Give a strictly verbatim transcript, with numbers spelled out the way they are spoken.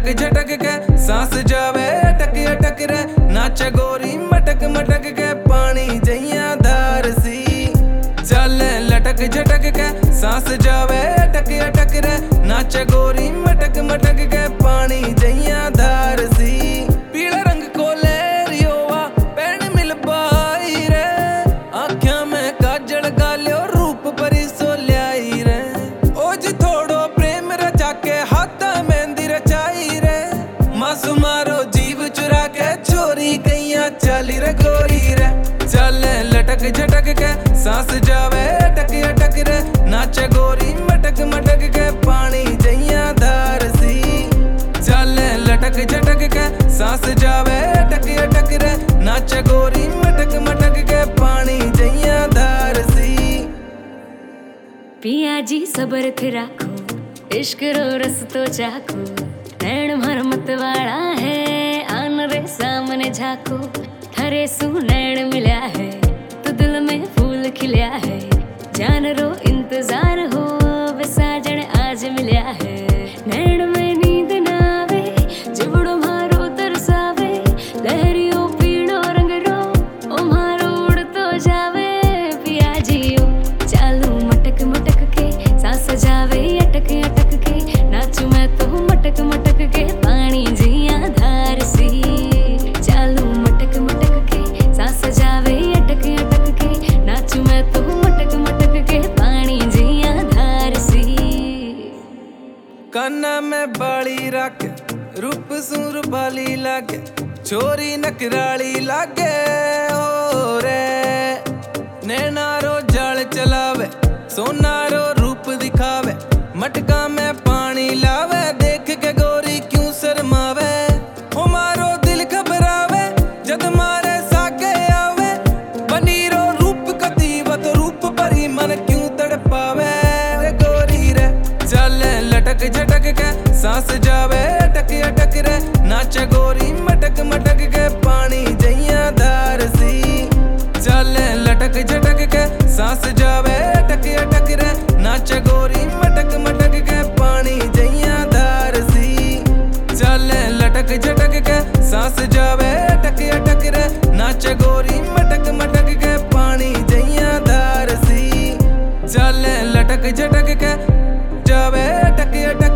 झटक के सांस जावे अटक अटक रे नाचे गोरी मटक मटक के पानी जइया धार सी चले लटक झटक के सांस जावे अटक अटक रे नाचे गोरी मटक मटक के पानी जइया धार सी पीला रंग को लेरियोवा पैण मिल पाई रे आँखियां में काजल गालियो रूप परी सो ल्याई रे ओज थोड़ो प्रेम रचा के हाथ मेहंदी रचाई रे मासूमारो जीव चुरा के चोरी गईया चाली रे गोरी रे चले लटक झटक के सांस जावे अटक अटक रे नाचे गोरी मटक मटक के पानी जइया धार सी चले लटक झटक के सांस जावे अटक अटक रे नाचे गोरी मटक मटक के पानी जइया धार सी पिया जी सबर थे राखो इश्क रो रस तो चाखो नैन भर मत वाला है आन रे सामने झाको थारे सु नैन मिला है तो दिल में फूल खिलिया है जान रो इंतजार हो वे साजन आज मिला है नैन में नींद ना आवे जिवड़ो मारो तरसावे लहरियों पीड़ो रंग रो ओ मारो उड़ तो जावे पिया जियो चालू मटक मटक के सांस जावे अटक अटक के नाचू मैं तो मटक मटक के पानी जिया धार सी चालू मटक मटक के सांस जावे अटक अटक के नाचू मैं तो मटक मटक के पानी जिया धार सी काना में बाली रख रूप सूर बाली लागे छोरी नकराली लागे ओ रे नैनारो जाल चलावे सोनारो रूप दिखावे मटका में पानी लावे देख के गोरी क्यों शर्मावे हमारो दिल घबरावे जद मारे सागे आवे बनीरो रूप कतीबत रूप परी मन क्यों तड़पावे रे गोरी रे चले लटक झटक के सांस जावे अटक अटक रे नाचे गोरी मटक मटक के पानी जइया धार सी चले लटक झटक के सांस जावे अटक अटक रे नाचे गोरी मटक मटक के पानी जइया धार सी चले लटक झटक के सांस जावे अटक अटक रे नाचे गोरी मटक मटक के पानी जइया धार सी चले लटक झटक के जावे अटक अटक